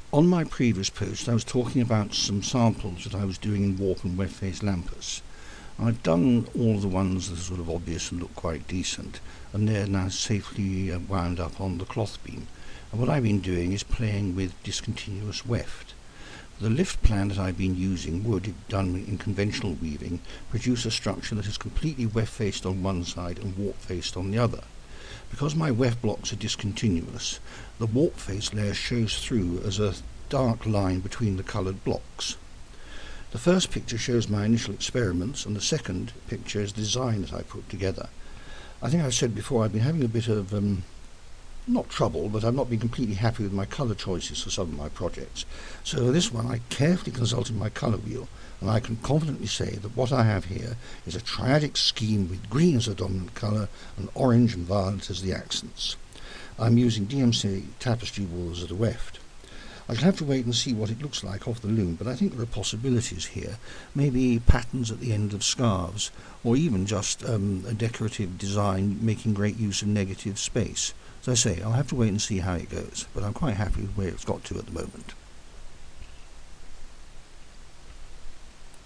On my previous post I was talking about some samples that I was doing in warp and web face Lampus. I've done all the ones that are sort of obvious and look quite decent, and they're now safely wound up on the cloth beam. And what I've been doing is playing with discontinuous weft. The lift plan that I've been using would, if done in conventional weaving, produce a structure that is completely weft faced on one side and warp faced on the other. Because my weft blocks are discontinuous, the warp face layer shows through as a dark line between the coloured blocks. The first picture shows my initial experiments, and the second picture is the design that I put together. I think I've said before I've been having a bit of, not trouble, but I've not been completely happy with my colour choices for some of my projects. So for this one I carefully consulted my colour wheel, and I can confidently say that what I have here is a triadic scheme with green as the dominant colour and orange and violet as the accents. I'm using DMC tapestry wool as a weft. I shall have to wait and see what it looks like off the loom, but I think there are possibilities here. Maybe patterns at the end of scarves, or even just a decorative design making great use of negative space. As I say, I'll have to wait and see how it goes, but I'm quite happy with where it's got to at the moment.